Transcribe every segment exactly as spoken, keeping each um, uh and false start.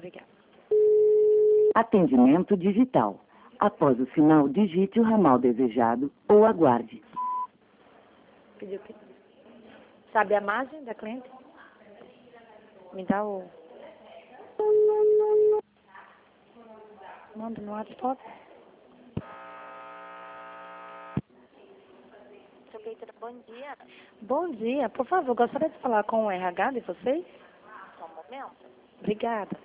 Obrigada. Atendimento digital. Após o sinal, digite o ramal desejado ou aguarde. Pediu que... Sabe a margem da cliente? Me dá o... Manda no WhatsApp. Bom dia. Bom dia. Por favor, gostaria de falar com o R H de vocês? Só um momento. Obrigada.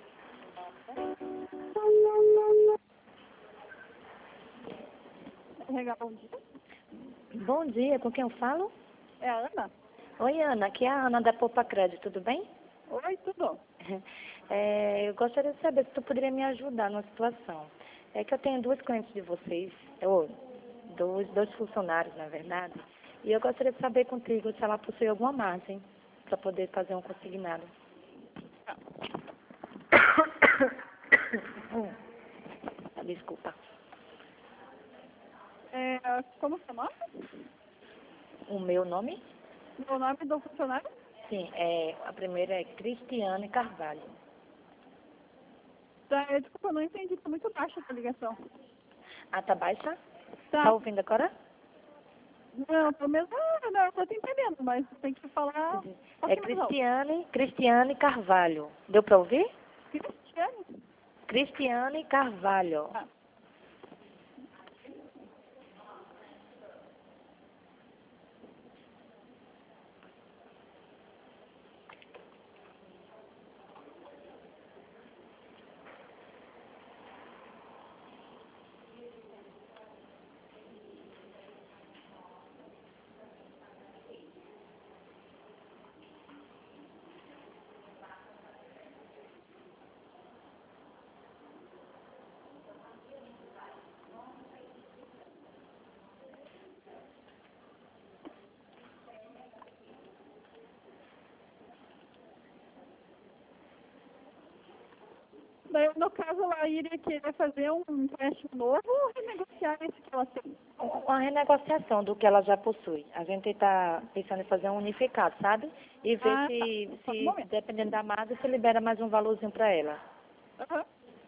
R H, bom dia. Bom dia. Com quem eu falo? É a Ana? Oi, Ana. Aqui é a Ana da Poupa Crédito. Tudo bem? Oi, tudo. É, eu gostaria de saber se tu poderia me ajudar numa situação. É que eu tenho duas clientes de vocês, ou dois, dois funcionários, na verdade, e eu gostaria de saber contigo se ela possui alguma margem para poder fazer um consignado. Desculpa. É, como você nome? O meu nome? O nome do funcionário? Sim, é, a primeira é Cristiane Carvalho. Tá, desculpa, eu não entendi, tá muito baixa essa ligação. Ah, tá baixa? Tá. Tá ouvindo agora? Não, pelo menos, ah, não, eu tô te entendendo, mas tem que falar... um É pouquinho mais alto. Cristiane, Cristiane Carvalho. Deu para ouvir? Cristiane? Cristiane Carvalho. Ah. Daí, no caso, ela iria querer fazer um empréstimo novo ou renegociar esse que ela tem? Uma renegociação do que ela já possui. A gente está pensando em fazer um unificado, sabe? E ver Ah, se, tá. Só um se momento. dependendo da margem, se libera mais um valorzinho para ela. Aham.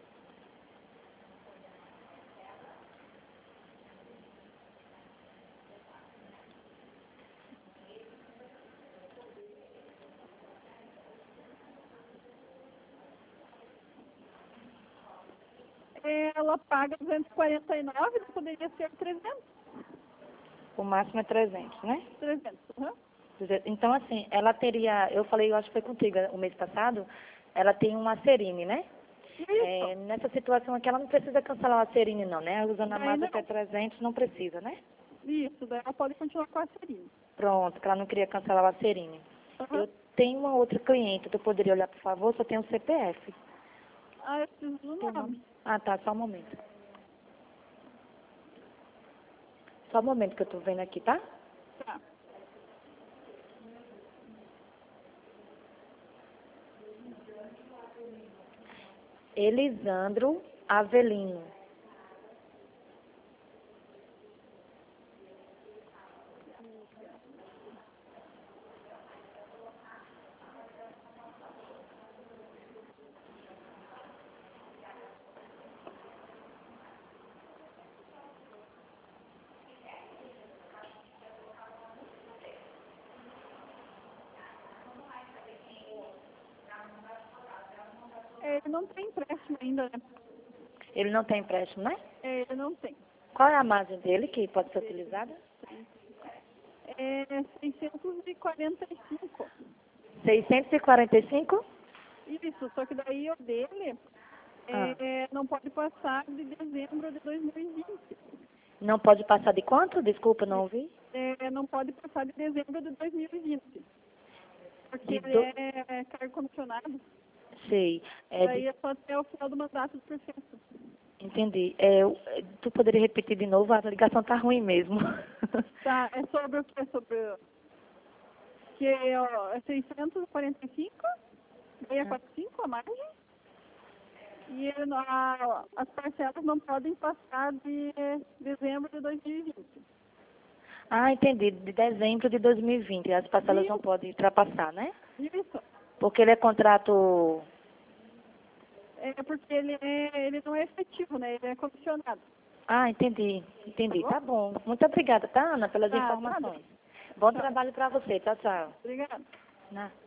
Ela paga duzentos e quarenta e nove, poderia ser trezentos. O máximo é trezentos, né? trezentos, uhum. Então, assim, ela teria, eu falei, eu acho que foi contigo o mês passado, ela tem uma Serine, né? Isso. É, nessa situação aqui, ela não precisa cancelar a Serine, não, né? Usando a Daí margem não. até trezentos, não precisa, né? Isso, daí ela pode continuar com a Serine. Pronto, que ela não queria cancelar a Serine. Uhum. Eu tenho uma outra cliente, tu poderia olhar, por favor? Só tem o C P F. Ah, eu preciso do Teu nome. Ah, tá, só um momento. Só um momento que eu tô vendo aqui, tá? Tá. Elisandro Avelino. Ele não tem empréstimo ainda, né? Ele não tem empréstimo, né? Ele não tem. Qual é a margem dele que pode ser utilizada? É seiscentos e quarenta e cinco. seiscentos e quarenta e cinco? Isso, só que daí o dele Ah. é, não pode passar de dezembro de dois mil e vinte. Não pode passar de quanto? Desculpa, não ouvi. É, não pode passar de dezembro de dois mil e vinte. Porque De ele do... é, é cargo comissionado. Sei. É Daí de... é só até o final do mandato do prefeito. Entendi. É, eu- tu poderia repetir de novo? A ligação tá ruim mesmo. Tá, é sobre o que? Sobre o... Que ó, é seiscentos e quarenta e cinco, daí é quarenta e cinco a margem. E ele- a, as parcelas não podem passar de dezembro de dois mil e vinte. Ah, entendi. De dezembro de dois mil e vinte. As parcelas não Isso. podem ultrapassar, né? Isso. Porque ele é contrato... É porque ele, é, ele não é efetivo, né? Ele é comissionado. Ah, entendi. Entendi. Tá Tá bom. Muito obrigada, tá, Ana, pelas Tá, informações. nada. Bom Tchau. trabalho para você. Tchau, tchau. Obrigada. Na-